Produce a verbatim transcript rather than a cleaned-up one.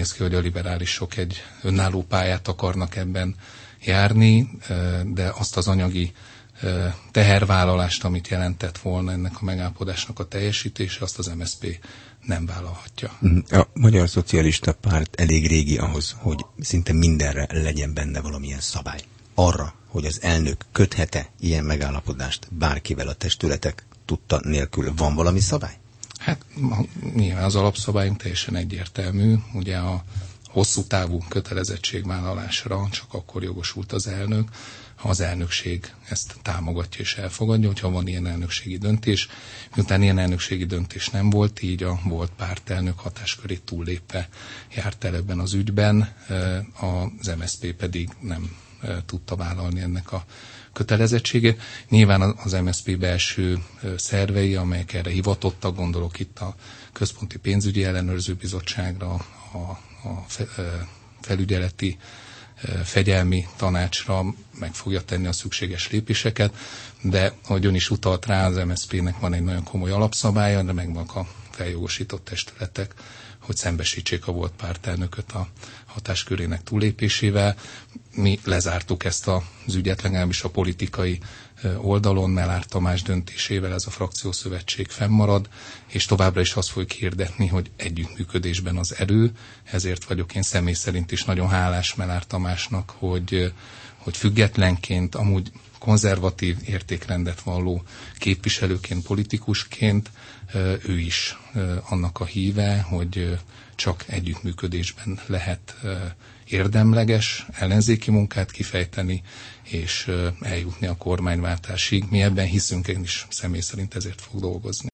néz ki, hogy a liberálisok egy önálló pályát akarnak ebben járni, de azt az anyagi tehervállalást, amit jelentett volna ennek a megállapodásnak a teljesítése, azt az em es zé pé nem vállalhatja. A Magyar Szocialista Párt elég régi ahhoz, hogy szinte mindenre legyen benne valamilyen szabály. Arra, hogy az elnök köthete ilyen megállapodást bárkivel a testületek tudta nélkül, van valami szabály? Hát nyilván az alapszabályunk teljesen egyértelmű. Ugye a hosszú távú kötelezettségvállalásra csak akkor jogosult az elnök, ha az elnökség ezt támogatja és elfogadja, hogyha van ilyen elnökségi döntés. Miután ilyen elnökségi döntés nem volt, így a volt pártelnök hatáskörét túllépve járt el ebben az ügyben, az em es zé pé pedig nem tudta vállalni ennek a kötelezettségét. Nyilván az em es zé pé belső szervei, amelyek erre hivatottak, gondolok itt a Központi Pénzügyi Ellenőrző Bizottságra, a, a felügyeleti fegyelmi tanácsra meg fogja tenni a szükséges lépéseket, de ahogy ön is utalt rá, az em es zé pének van egy nagyon komoly alapszabálya, de megvannak a feljogosított testületek, hogy szembesítsék a volt pártelnököt a hatáskörének túllépésével. Mi lezártuk ezt az ügyet, legalábbis a politikai oldalon, Mellár Tamás döntésével ez a frakciószövetség fennmarad, és továbbra is azt fogjuk hirdetni, hogy együttműködésben az erő, ezért vagyok én személy szerint is nagyon hálás Mellár Tamásnak, hogy, hogy függetlenként, amúgy konzervatív értékrendet valló képviselőként, politikusként ő is annak a híve, hogy csak együttműködésben lehet érdemleges ellenzéki munkát kifejteni, és eljutni a kormányváltásig. Mi ebben hiszünk, én is személy szerint ezért fog dolgozni.